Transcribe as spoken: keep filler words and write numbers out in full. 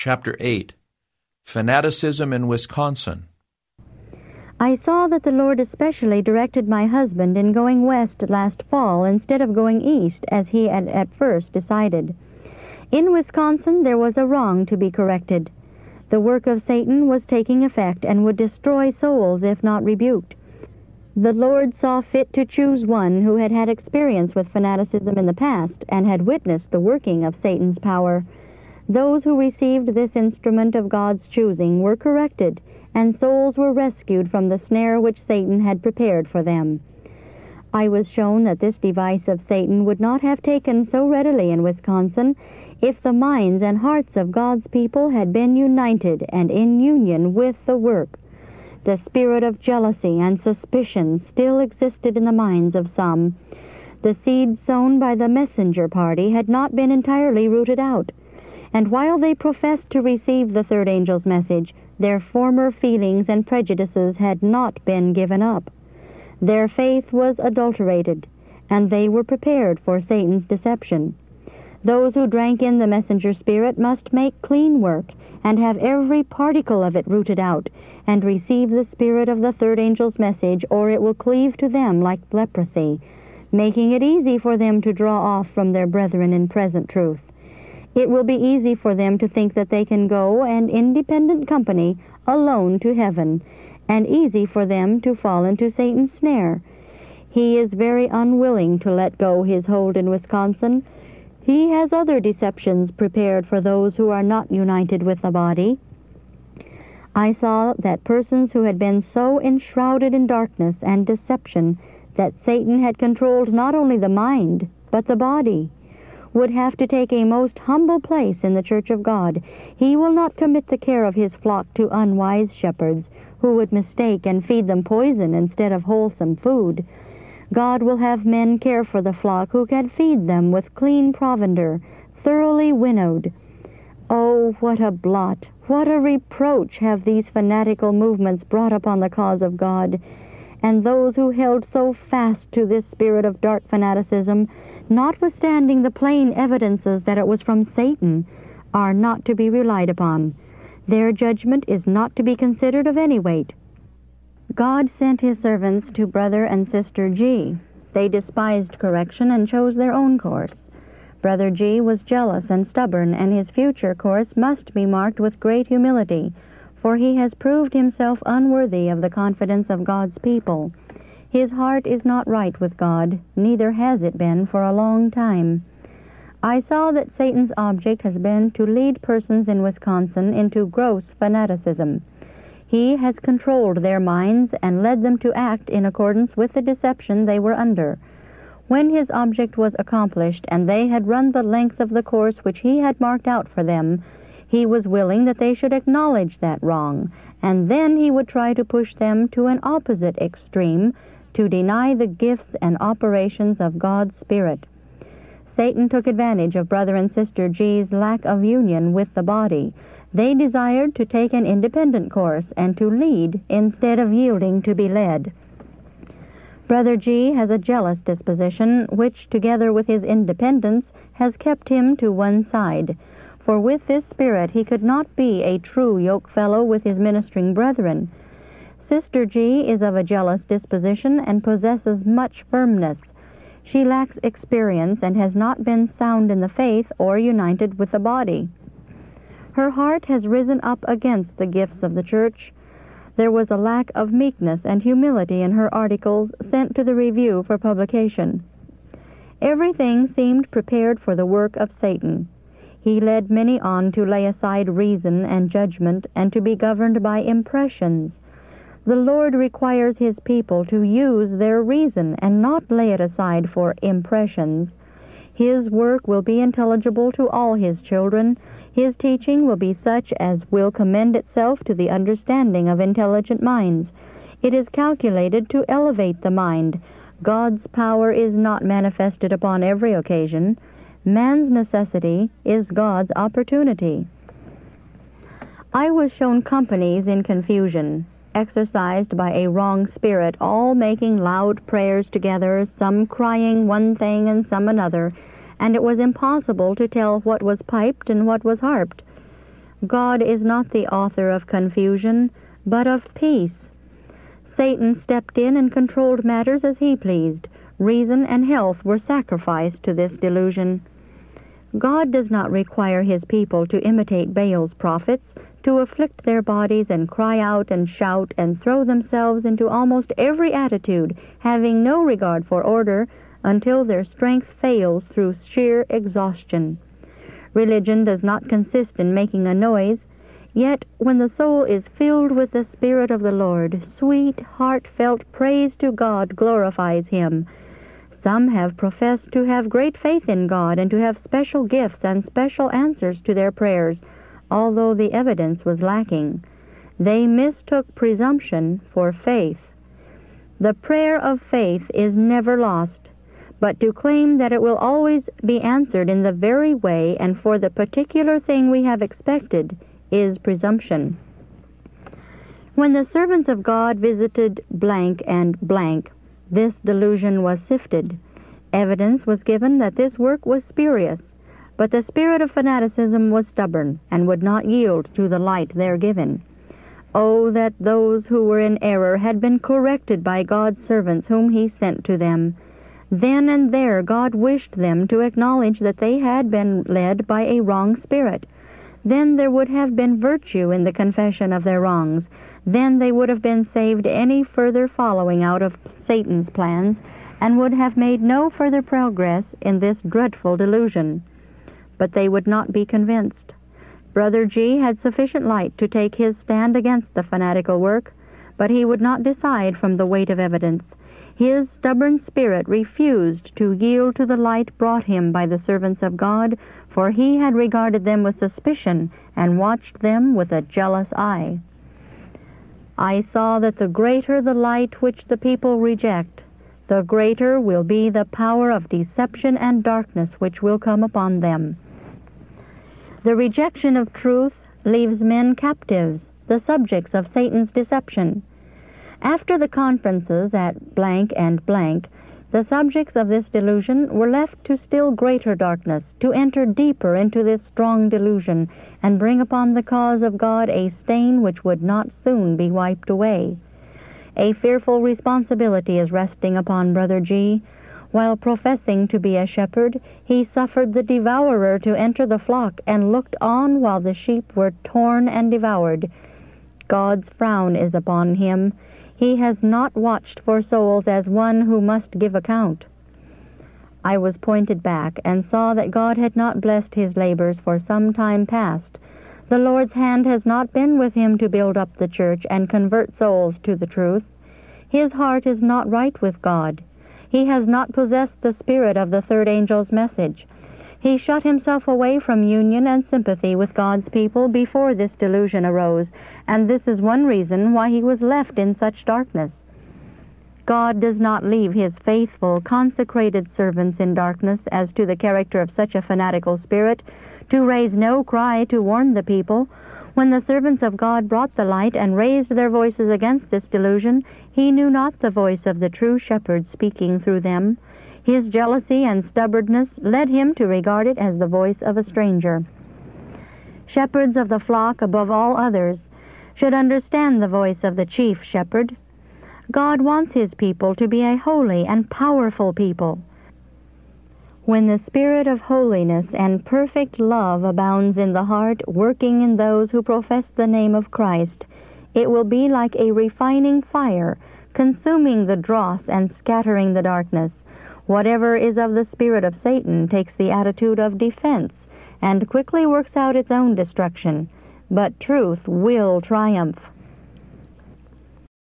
Chapter eight. Fanaticism in Wisconsin. I saw that the Lord especially directed my husband in going west last fall instead of going east as he had at first decided. In Wisconsin there was a wrong to be corrected. The work of Satan was taking effect and would destroy souls if not rebuked. The Lord saw fit to choose one who had had experience with fanaticism in the past and had witnessed the working of Satan's power. Those who received this instrument of God's choosing were corrected, and souls were rescued from the snare which Satan had prepared for them. I was shown that this device of Satan would not have taken so readily in Wisconsin if the minds and hearts of God's people had been united and in union with the work. The spirit of jealousy and suspicion still existed in the minds of some. The seed sown by the messenger party had not been entirely rooted out, and while they professed to receive the third angel's message, their former feelings and prejudices had not been given up. Their faith was adulterated, and they were prepared for Satan's deception. Those who drank in the messenger spirit must make clean work and have every particle of it rooted out, and receive the spirit of the third angel's message, or it will cleave to them like leprosy, making it easy for them to draw off from their brethren in present truth. It will be easy for them to think that they can go, and independent company, alone to heaven, and easy for them to fall into Satan's snare. He is very unwilling to let go his hold in Wisconsin. He has other deceptions prepared for those who are not united with the body. I saw that persons who had been so enshrouded in darkness and deception that Satan had controlled not only the mind, but the body, would have to take a most humble place in the church of God. He will not commit the care of his flock to unwise shepherds, who would mistake and feed them poison instead of wholesome food. God will have men care for the flock who can feed them with clean provender, thoroughly winnowed. Oh, what a blot, what a reproach have these fanatical movements brought upon the cause of God. And those who held so fast to this spirit of dark fanaticism, notwithstanding the plain evidences that it was from Satan, are not to be relied upon. Their judgment is not to be considered of any weight. God sent his servants to Brother and Sister G. They despised correction and chose their own course. Brother G was jealous and stubborn, and his future course must be marked with great humility, for he has proved himself unworthy of the confidence of God's people. His heart is not right with God, neither has it been for a long time. I saw that Satan's object has been to lead persons in Wisconsin into gross fanaticism. He has controlled their minds and led them to act in accordance with the deception they were under. When his object was accomplished and they had run the length of the course which he had marked out for them, he was willing that they should acknowledge that wrong, and then he would try to push them to an opposite extreme, to deny the gifts and operations of God's Spirit. Satan took advantage of Brother and Sister G's lack of union with the body. They desired to take an independent course and to lead instead of yielding to be led. Brother G has a jealous disposition, which, together with his independence, has kept him to one side. For with this spirit he could not be a true yokefellow with his ministering brethren. Sister G is of a jealous disposition and possesses much firmness. She lacks experience and has not been sound in the faith or united with the body. Her heart has risen up against the gifts of the church. There was a lack of meekness and humility in her articles sent to the review for publication. Everything seemed prepared for the work of Satan. He led many on to lay aside reason and judgment and to be governed by impressions. The Lord requires his people to use their reason and not lay it aside for impressions. His work will be intelligible to all his children. His teaching will be such as will commend itself to the understanding of intelligent minds. It is calculated to elevate the mind. God's power is not manifested upon every occasion. Man's necessity is God's opportunity. I was shown companies in confusion, exercised by a wrong spirit, all making loud prayers together, some crying one thing and some another, and it was impossible to tell what was piped and what was harped. God is not the author of confusion, but of peace. Satan stepped in and controlled matters as he pleased. Reason and health were sacrificed to this delusion. God does not require his people to imitate Baal's prophets, to afflict their bodies and cry out and shout and throw themselves into almost every attitude, having no regard for order, until their strength fails through sheer exhaustion. Religion does not consist in making a noise, yet when the soul is filled with the Spirit of the Lord, sweet, heartfelt praise to God glorifies him. Some have professed to have great faith in God and to have special gifts and special answers to their prayers, although the evidence was lacking. They mistook presumption for faith. The prayer of faith is never lost, but to claim that it will always be answered in the very way and for the particular thing we have expected is presumption. When the servants of God visited blank and blank, this delusion was sifted. Evidence was given that this work was spurious, but the spirit of fanaticism was stubborn and would not yield to the light there given. Oh, that those who were in error had been corrected by God's servants whom he sent to them. Then and there God wished them to acknowledge that they had been led by a wrong spirit. Then there would have been virtue in the confession of their wrongs. Then they would have been saved any further following out of Satan's plans, and would have made no further progress in this dreadful delusion. But they would not be convinced. Brother G. had sufficient light to take his stand against the fanatical work, but he would not decide from the weight of evidence. His stubborn spirit refused to yield to the light brought him by the servants of God, for he had regarded them with suspicion and watched them with a jealous eye. I saw that the greater the light which the people reject, the greater will be the power of deception and darkness which will come upon them. The rejection of truth leaves men captives, the subjects of Satan's deception. After the conferences at blank and blank, the subjects of this delusion were left to still greater darkness, to enter deeper into this strong delusion, and bring upon the cause of God a stain which would not soon be wiped away. A fearful responsibility is resting upon Brother G. While professing to be a shepherd, he suffered the devourer to enter the flock, and looked on while the sheep were torn and devoured. God's frown is upon him. He has not watched for souls as one who must give account. I was pointed back, and saw that God had not blessed his labors for some time past. The Lord's hand has not been with him to build up the church and convert souls to the truth. His heart is not right with God. He has not possessed the spirit of the third angel's message. He shut himself away from union and sympathy with God's people before this delusion arose, and this is one reason why he was left in such darkness. God does not leave his faithful, consecrated servants in darkness as to the character of such a fanatical spirit, to raise no cry to warn the people. When the servants of God brought the light and raised their voices against this delusion, he knew not the voice of the true shepherd speaking through them. His jealousy and stubbornness led him to regard it as the voice of a stranger. Shepherds of the flock, above all others, should understand the voice of the chief shepherd. God wants his people to be a holy and powerful people. When the spirit of holiness and perfect love abounds in the heart, working in those who profess the name of Christ, it will be like a refining fire, consuming the dross and scattering the darkness. Whatever is of the spirit of Satan takes the attitude of defense and quickly works out its own destruction, but truth will triumph.